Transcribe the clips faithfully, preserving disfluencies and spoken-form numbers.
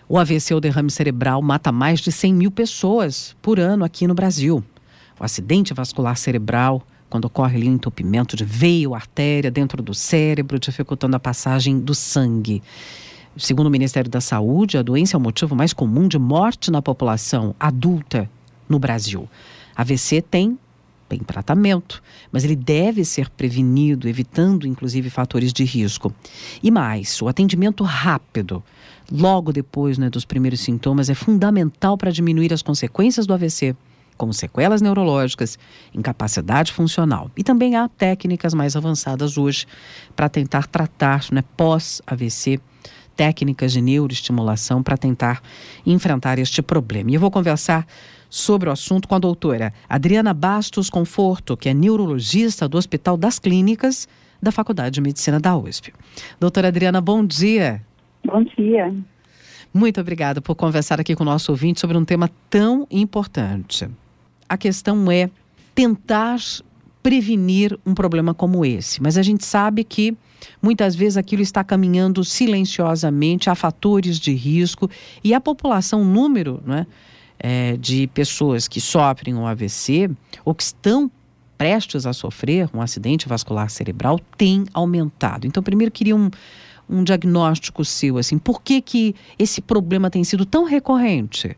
O A V C, o derrame cerebral, mata mais de cem mil pessoas por ano aqui no Brasil. O acidente vascular cerebral, quando ocorre ali um entupimento de veia ou artéria dentro do cérebro, dificultando a passagem do sangue. Segundo o Ministério da Saúde, a doença é o motivo mais comum de morte na população adulta no Brasil. A V C tem, tem tratamento, mas ele deve ser prevenido, evitando inclusive fatores de risco. E mais, o atendimento rápido, logo depois, né, dos primeiros sintomas, é fundamental para diminuir as consequências do A V C, como sequelas neurológicas, incapacidade funcional. E também há técnicas mais avançadas hoje para tentar tratar, né, pós-A V C, técnicas de neuroestimulação para tentar enfrentar este problema. E eu vou conversar sobre o assunto com a doutora Adriana Bastos Conforto, que é neurologista do Hospital das Clínicas da Faculdade de Medicina da U S P. Doutora Adriana, bom dia. Bom dia. Muito obrigada por conversar aqui com o nosso ouvinte sobre um tema tão importante. A questão é tentar prevenir um problema como esse, mas a gente sabe que muitas vezes aquilo está caminhando silenciosamente, há fatores de risco e a população, o número, né, é, de pessoas que sofrem um A V C ou que estão prestes a sofrer um acidente vascular cerebral tem aumentado. Então, primeiro queria um, um diagnóstico seu, assim, por que que esse problema tem sido tão recorrente?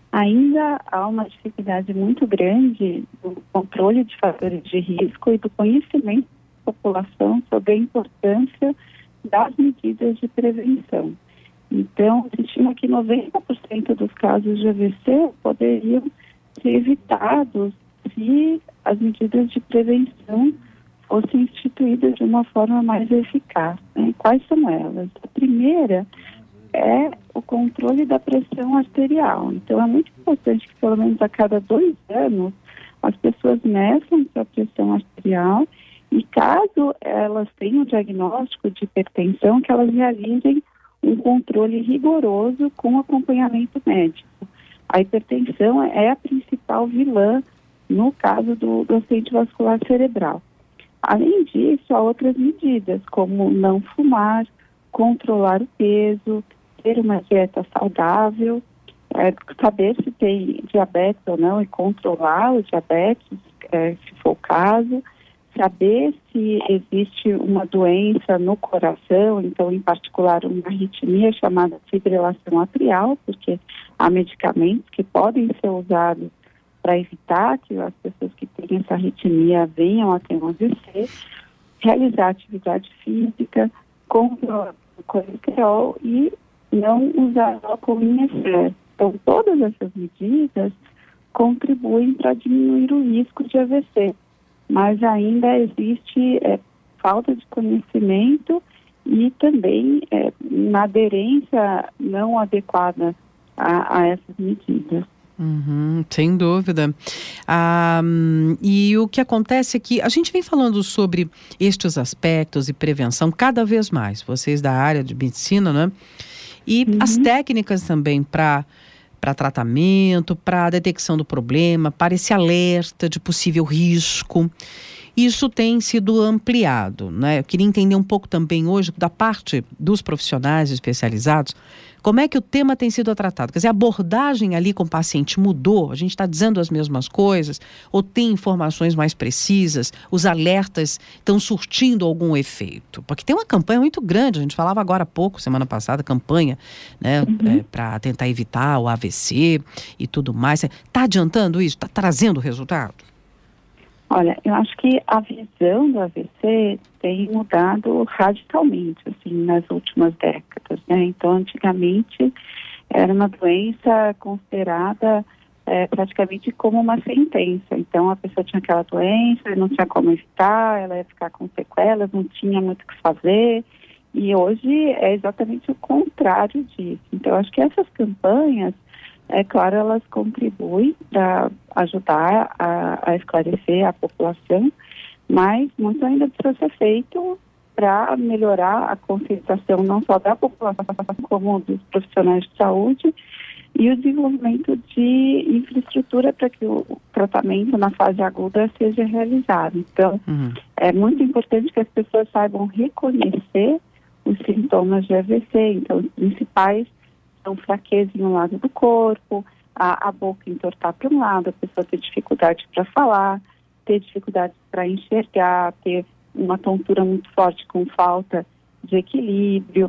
Ainda há uma dificuldade muito grande do controle de fatores de risco e do conhecimento da população sobre a importância das medidas de prevenção. Então, se estima que noventa por cento dos casos de A V C poderiam ser evitados se as medidas de prevenção fossem instituídas de uma forma mais eficaz, né? Quais são elas? A primeira é o controle da pressão arterial. Então, é muito importante que, pelo menos a cada dois anos, as pessoas meçam sua pressão arterial e, caso elas tenham o diagnóstico de hipertensão, que elas realizem um controle rigoroso com acompanhamento médico. A hipertensão é a principal vilã no caso do, do acidente vascular cerebral. Além disso, há outras medidas, como não fumar, controlar o peso, ter uma dieta saudável, é, saber se tem diabetes ou não e controlar o diabetes, é, se for o caso, saber se existe uma doença no coração, então, em particular, uma arritmia chamada fibrilação atrial, porque há medicamentos que podem ser usados para evitar que as pessoas que têm essa arritmia venham a ter um A V C, realizar atividade física, controlar o colesterol e não usar álcool em excesso. Então, todas essas medidas contribuem para diminuir o risco de A V C, mas ainda existe é, falta de conhecimento e também é, uma aderência não adequada a, a essas medidas. Uhum, sem dúvida. Ah, e o que acontece é que a gente vem falando sobre estes aspectos e prevenção cada vez mais, vocês da área de medicina, né? E uhum. as técnicas também para para tratamento, para detecção do problema, para esse alerta de possível risco. Isso tem sido ampliado, né? Eu queria entender um pouco também hoje, da parte dos profissionais especializados, como é que o tema tem sido tratado. Quer dizer, a abordagem ali com o paciente mudou? A gente está dizendo as mesmas coisas? Ou tem informações mais precisas? Os alertas estão surtindo algum efeito? Porque tem uma campanha muito grande, a gente falava agora há pouco, semana passada, campanha, né, uhum. é, para tentar evitar o A V C e tudo mais. Está adiantando isso? Está trazendo resultado? Olha, eu acho que a visão do A V C tem mudado radicalmente, assim, nas últimas décadas, né? Então, antigamente, era uma doença considerada é, praticamente como uma sentença. Então, a pessoa tinha aquela doença, não tinha como evitar, ela ia ficar com sequelas, não tinha muito o que fazer. E hoje é exatamente o contrário disso. Então, eu acho que essas campanhas, é claro, elas contribuem para ajudar a, a esclarecer a população, mas muito ainda precisa ser feito para melhorar a conscientização não só da população, como dos profissionais de saúde e o desenvolvimento de infraestrutura para que o tratamento na fase aguda seja realizado. Então, uhum. é muito importante que as pessoas saibam reconhecer os sintomas de A V C. Então, os principais Então, fraqueza em um lado do corpo, a, a boca entortar para um lado, a pessoa ter dificuldade para falar, ter dificuldade para enxergar, ter uma tontura muito forte com falta de equilíbrio,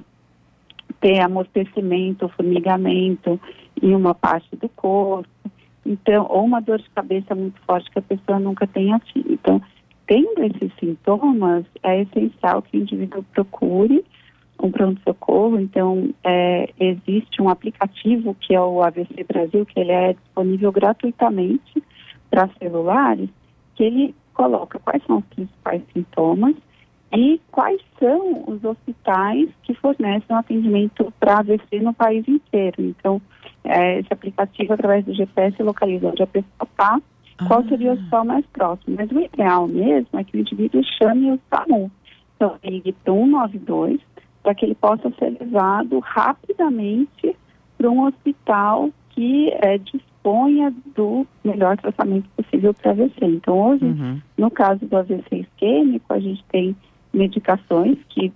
ter amortecimento, formigamento em uma parte do corpo, então, ou uma dor de cabeça muito forte que a pessoa nunca tenha tido. Então, tendo esses sintomas, é essencial que o indivíduo procure um pronto-socorro. Então, é, existe um aplicativo que é o A V C Brasil, que ele é disponível gratuitamente para celulares, que ele coloca quais são os principais sintomas e quais são os hospitais que fornecem atendimento para A V C no país inteiro. Então, é, esse aplicativo, através do G P S, localiza onde a pessoa está, ah. qual seria o hospital mais próximo. Mas o ideal mesmo é que o indivíduo chame o SAMU. Então, ligue para o um nove dois para que ele possa ser levado rapidamente para um hospital que é, disponha do melhor tratamento possível para A V C. Então, hoje, uhum. no caso do A V C isquêmico, a gente tem medicações que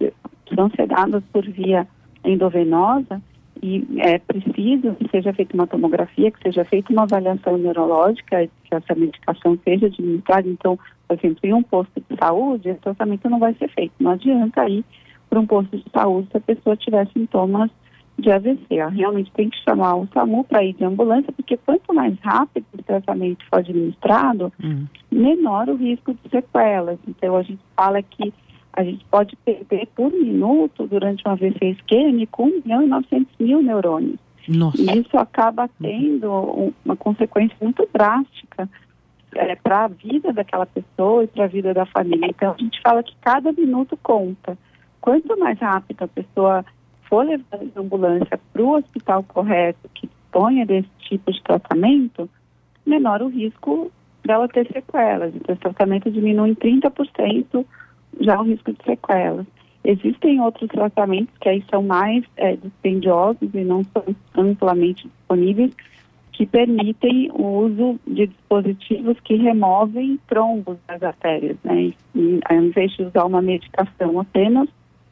são ser dadas por via endovenosa e é preciso que seja feita uma tomografia, que seja feita uma avaliação neurológica, que essa medicação seja administrada. Então, por exemplo, em um posto de saúde, esse tratamento não vai ser feito. Não adianta ir para um posto de saúde se a pessoa tiver sintomas de A V C. Ela realmente tem que chamar o SAMU para ir de ambulância, porque quanto mais rápido o tratamento for administrado, uhum. menor o risco de sequelas. Então, a gente fala que a gente pode perder por minuto, durante um A V C isquêmico, um milhão e novecentos mil neurônios. Nossa. E isso acaba tendo um, uma consequência muito drástica é, para a vida daquela pessoa e para a vida da família. Então, a gente fala que cada minuto conta. Quanto mais rápido a pessoa for levada de ambulância para o hospital correto, que disponha desse tipo de tratamento, menor o risco dela ter sequelas. Então, esse tratamento diminui em trinta por cento já o risco de sequelas. Existem outros tratamentos que aí são mais é, dispendiosos e não são amplamente disponíveis, que permitem o uso de dispositivos que removem trombos das artérias, né? E, ao invés de usar uma medicação apenas,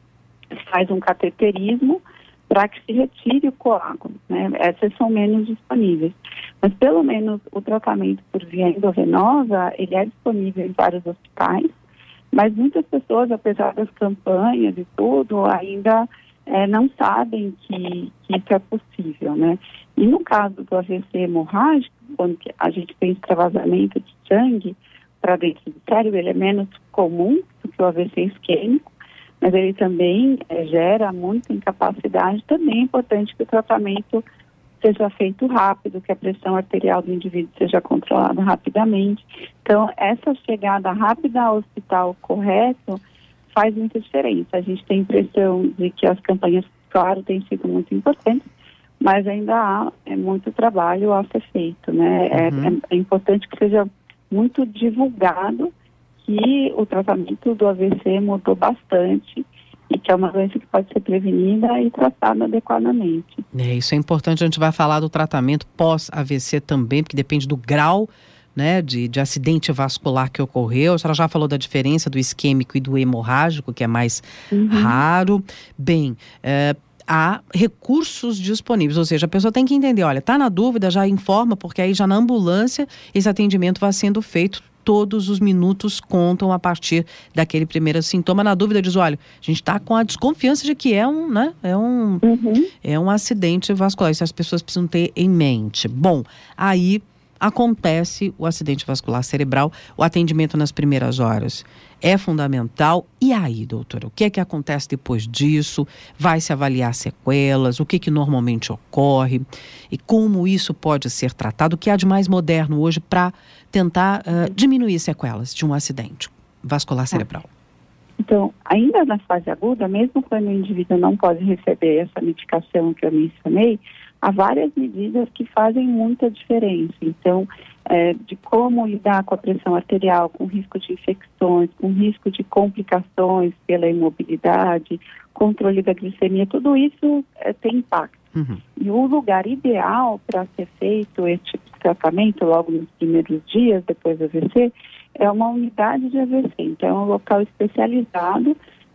faz um cateterismo para que se retire o coágulo, né? Essas são menos disponíveis. Mas pelo menos o tratamento por via endovenosa, ele é disponível em vários hospitais, mas muitas pessoas, apesar das campanhas e tudo, ainda é, não sabem que, que isso é possível, né? E no caso do A V C hemorrágico, quando a gente tem extravasamento de sangue para dentro do cérebro, ele é menos comum do que o A V C isquêmico, mas ele também é, gera muita incapacidade. Também é importante que o tratamento seja feito rápido, que a pressão arterial do indivíduo seja controlada rapidamente. Então, essa chegada rápida ao hospital correto faz muita diferença. A gente tem a impressão de que as campanhas, claro, têm sido muito importantes, mas ainda há é, muito trabalho a ser feito, né? Uhum. É, é, é importante que seja muito divulgado que o tratamento do A V C mudou bastante e que é uma doença que pode ser prevenida e tratada adequadamente. É, isso é importante. A gente vai falar do tratamento pós-A V C também, porque depende do grau, né, de, de acidente vascular que ocorreu. A senhora já falou da diferença do isquêmico e do hemorrágico, que é mais uhum. raro. Bem, é, há recursos disponíveis, ou seja, a pessoa tem que entender, olha, está na dúvida, já informa, porque aí já na ambulância esse atendimento vai sendo feito. Todos os minutos contam a partir daquele primeiro sintoma. Na dúvida, diz, olha, a gente está com a desconfiança de que é um, né, é um, uhum. é um acidente vascular. Isso as pessoas precisam ter em mente. Bom, aí acontece o acidente vascular cerebral, o atendimento nas primeiras horas é fundamental. E aí, doutora, o que é que acontece depois disso? Vai se avaliar sequelas? O que que normalmente ocorre? E como isso pode ser tratado? O que há de mais moderno hoje para tentar uh, diminuir sequelas de um acidente vascular cerebral? Então, ainda na fase aguda, mesmo quando o indivíduo não pode receber essa medicação que eu mencionei, há várias medidas que fazem muita diferença. Então, é, de como lidar com a pressão arterial, com risco de infecções, com risco de complicações pela imobilidade, controle da glicemia, tudo isso é, tem impacto. Uhum. E o lugar ideal para ser feito esse tipo de tratamento, logo nos primeiros dias depois do A V C, é uma unidade de A V C. Então, é um local especializado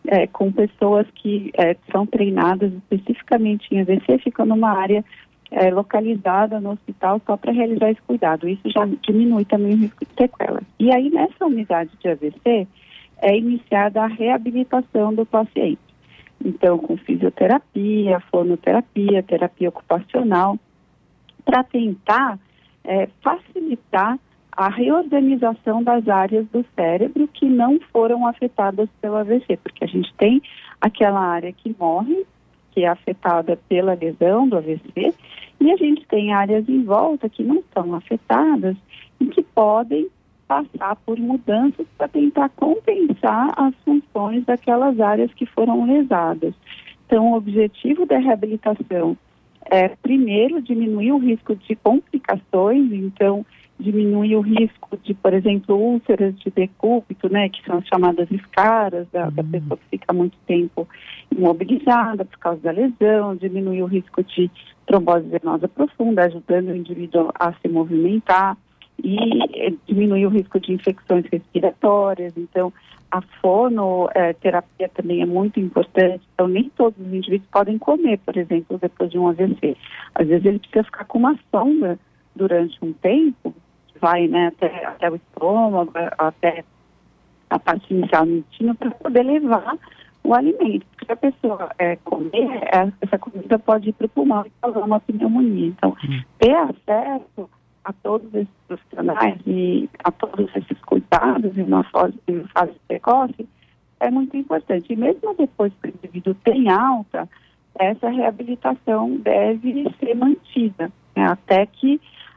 é, com pessoas que é, são treinadas especificamente em A V C, ficam numa área é, localizada no hospital só para realizar esse cuidado. Isso já diminui também o risco de sequelas. E aí, nessa unidade de A V C, é iniciada a reabilitação do paciente. Então, com fisioterapia, fonoterapia, terapia ocupacional, para tentar é, facilitar a reorganização das áreas do cérebro que não foram afetadas pelo A V C, porque a gente tem aquela área que morre, que é afetada pela lesão do A V C, e a gente tem áreas em volta que não estão afetadas e que podem passar por mudanças para tentar compensar as funções daquelas áreas que foram lesadas. Então, o objetivo da reabilitação é, primeiro, diminuir o risco de complicações, então, diminuir o risco de, por exemplo, úlceras de decúbito, né, que são as chamadas escaras, da, uhum. da pessoa que fica muito tempo imobilizada por causa da lesão, diminuir o risco de trombose venosa profunda, ajudando o indivíduo a se movimentar, e diminuir o risco de infecções respiratórias. Então, a fonoterapia também é muito importante. Então, nem todos os indivíduos podem comer, por exemplo, depois de um A V C. Às vezes ele precisa ficar com uma sonda durante um tempo, vai, né, até, até o estômago, até a parte inicial do intestino, para poder levar o alimento. Porque se a pessoa é, comer, essa comida pode ir para o pulmão e causar uma pneumonia. Então, hum. ter acesso a todos esses profissionais e a todos esses cuidados em uma fase, em fase precoce é muito importante. E mesmo depois que o indivíduo tem alta, essa reabilitação deve ser mantida, né, até que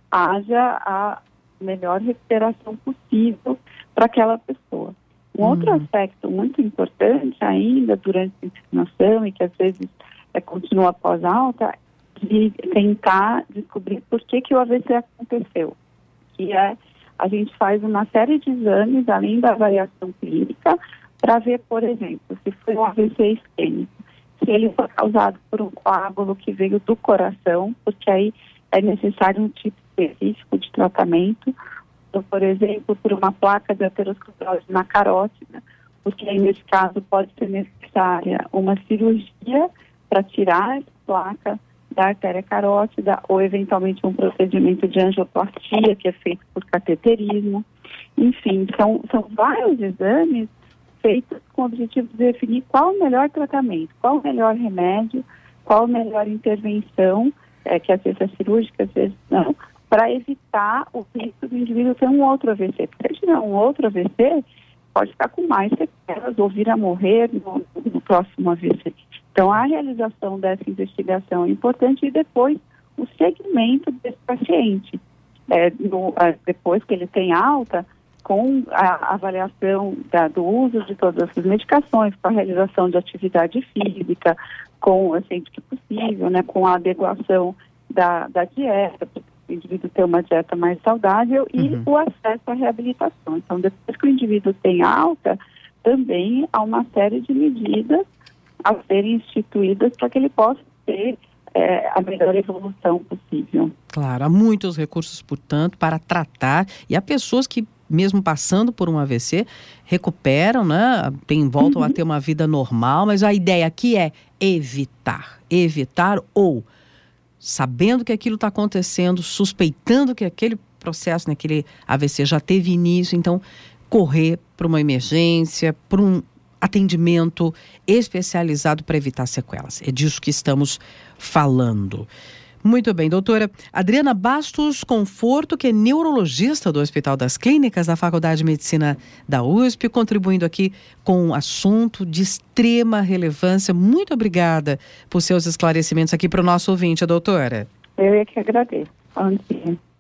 haja a melhor recuperação possível para aquela pessoa. Um outro uhum. aspecto muito importante ainda durante a internação e que às vezes é, continua após alta, de tentar descobrir por que, que o A V C aconteceu. Que é, a gente faz uma série de exames, além da avaliação clínica, para ver, por exemplo, se foi um A V C isquêmico, se ele foi causado por um coágulo que veio do coração, porque aí é necessário um tipo específico de tratamento, ou, por exemplo, por uma placa de aterosclerose na carótida, porque aí, nesse caso, pode ser necessária uma cirurgia para tirar essa placa da artéria carótida, ou eventualmente um procedimento de angioplastia, que é feito por cateterismo. Enfim, são, são vários exames feitos com o objetivo de definir qual o melhor tratamento, qual o melhor remédio, qual a melhor intervenção, é, que às vezes é cirúrgica, às vezes não, para evitar o risco do indivíduo ter um outro A V C. Porque se tiver um outro A V C, pode ficar com mais sequelas ou vir a morrer no, no próximo A V C. Então, a realização dessa investigação é importante e depois o segmento desse paciente. É, no, é, depois que ele tem alta, com a avaliação da, do uso de todas essas medicações, com a realização de atividade física, com, sempre que possível, né, com a adequação da, da dieta, para o indivíduo ter uma dieta mais saudável e uhum. o acesso à reabilitação. Então, depois que o indivíduo tem alta, também há uma série de medidas a serem instituídas para que ele possa ter é, a melhor evolução possível. Claro, há muitos recursos, portanto, para tratar, e há pessoas que, mesmo passando por um A V C, recuperam, né? Tem, voltam uhum. a ter uma vida normal, mas a ideia aqui é evitar, evitar ou, sabendo que aquilo está acontecendo, suspeitando que aquele processo, naquele A V C já teve início, então correr para uma emergência, para um atendimento especializado para evitar sequelas. É disso que estamos falando. Muito bem, doutora Adriana Bastos Conforto, que é neurologista do Hospital das Clínicas da Faculdade de Medicina da U S P, contribuindo aqui com um assunto de extrema relevância. Muito obrigada por seus esclarecimentos aqui para o nosso ouvinte, doutora. Eu é que agradeço. Bom dia.